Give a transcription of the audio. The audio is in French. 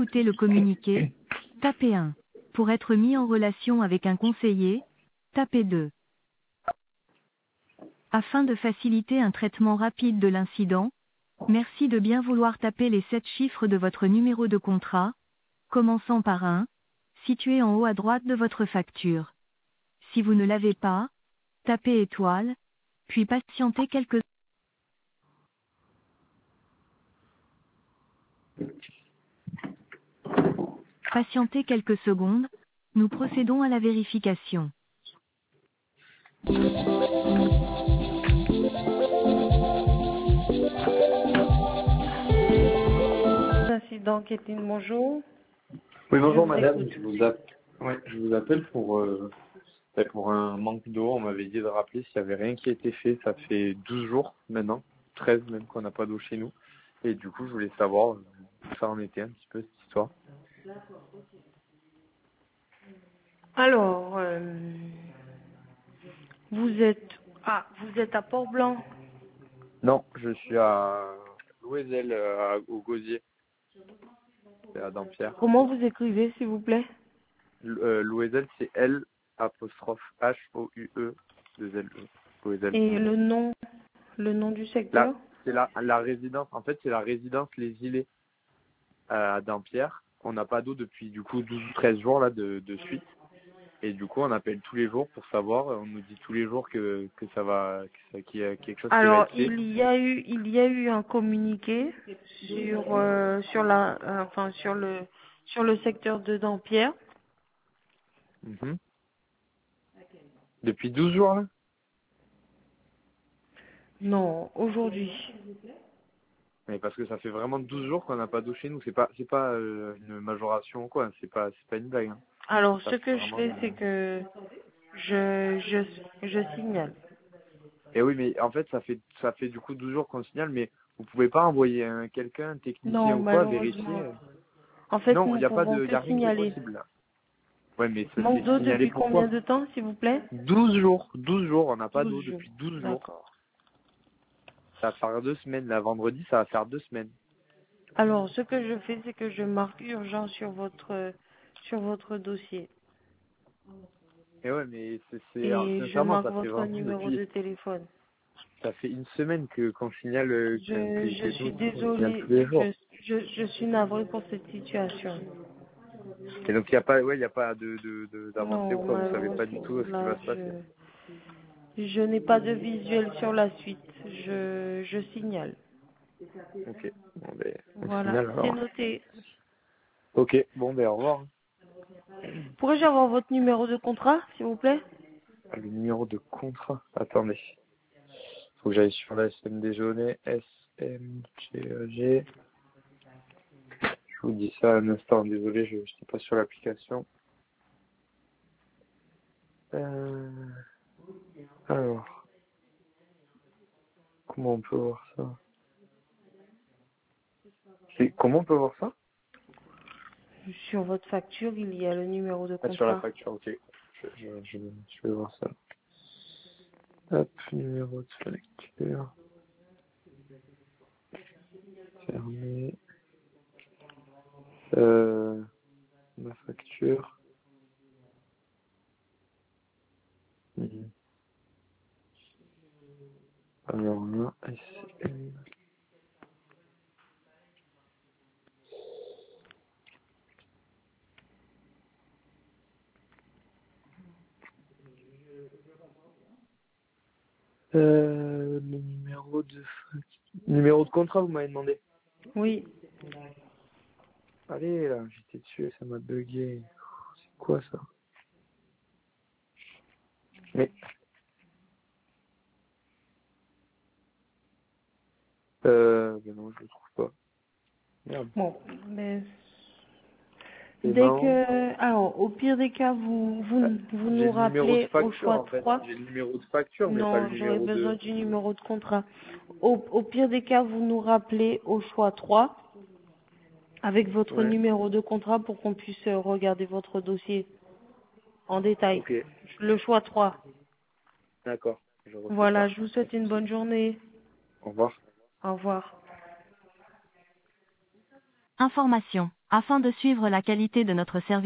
écouter le communiqué, tapez 1. Pour être mis en relation avec un conseiller, tapez 2. Afin de faciliter un traitement rapide de l'incident, merci de bien vouloir taper les 7 chiffres de votre numéro de contrat, commençant par 1, situé en haut à droite de votre facture. Si vous ne l'avez pas, tapez étoile, puis patientez quelques secondes, nous procédons à la vérification. Incident Kétine, bonjour. Oui, bonjour vous madame, écoute. je vous appelle pour un manque d'eau. On m'avait dit de rappeler s'il n'y avait rien qui a été fait. Ça fait 12 jours maintenant, 13 même qu'on n'a pas d'eau chez nous. Et du coup, je voulais savoir où ça en était un petit peu cette histoire. Alors, vous êtes à Port-Blanc. Non, je suis à Louisel, au Gosier, c'est à Dampierre. Comment vous écrivez, s'il vous plaît? Louisel, c'est L apostrophe H-O-U-E 2 L-E. Louisel. Et le nom du Là, secteur? c'est la résidence, en fait, c'est la résidence Les Îlets à Dampierre. On n'a pas d'eau depuis du coup 12 ou 13 jours là de suite. Et du coup, on appelle tous les jours pour savoir. On nous dit tous les jours que ça va, qu'il y a quelque chose qui va Alors, être fait. il y a eu un communiqué sur le secteur de Dampierre. Mhm. Depuis 12 jours là. Non, aujourd'hui. Mais parce que ça fait vraiment 12 jours qu'on n'a pas d'eau chez nous. C'est pas une majoration ou quoi. C'est pas une blague. Hein. Alors, Ça ce fait que je vraiment. fais, c'est que je signale. Et oui, mais en fait, ça fait du coup 12 jours qu'on signale, mais vous pouvez pas envoyer quelqu'un, un technicien Non, ou quoi, vérifier. malheureusement. En fait, Non, il nous n'y a pas pouvons de, il y que a rien qui est signaler. possible là. Ouais, mais ça Manque c'est d'eau signalé depuis combien pourquoi? de temps, s'il vous plaît? 12 jours, on n'a pas 12 d'eau jours. depuis 12 jours. D'accord. Ça va faire 2 semaines, là, vendredi, ça va faire 2 semaines. Alors, ce que je fais, c'est que je marque urgent sur votre dossier. Et ouais, mais Et je sincèrement, marque ça fait votre vraiment numéro de téléphone. ça fait une semaine qu'on signale, Je que suis nous, on signale désolée, tous les jours. je suis navrée pour cette situation. Et donc, il y a pas d'avancée ou Non, quoi, vous savez pas du malheureusement, tout ce qui là, va se passer. je n'ai pas de visuel sur la suite. Je signale. Ok, bon, ben, on Voilà, signale c'est alors. noté. Ok, bon, ben, au revoir. Pourrais-je avoir votre numéro de contrat, s'il vous plaît? Le numéro de contrat, attendez. Faut que j'aille sur la SMD jaune, SMGEG. Je vous dis ça un instant, désolé, je suis pas sur l'application. Alors, comment on peut voir ça? Comment on peut voir ça? Sur votre facture, il y a le numéro de Ah, sur la contrat. facture, ok. Je vais voir ça. Hop, numéro de facture. Fermé. Ma facture. Mhm. Alors là, SM. Le numéro de contrat, vous m'avez demandé. Oui. Allez, là, j'étais dessus, ça m'a bugué. C'est quoi ça? Mais, ben non, je le trouve pas. Merde. Bon, mais Paiement. alors, au pire des cas, vous J'ai nous le numéro de rappelez au facture, choix en fait. 3. J'ai le numéro de facture, mais pas le Non, j'aurais numéro besoin de... du numéro de contrat. Au pire des cas, vous nous rappelez au choix 3 avec votre Ouais, numéro de contrat pour qu'on puisse regarder votre dossier en détail. ok, Le choix 3. d'accord. Je refais Voilà, ça. je vous Pas de souhaite une souci. bonne journée. Au revoir. Au revoir. Information. Afin de suivre la qualité de notre service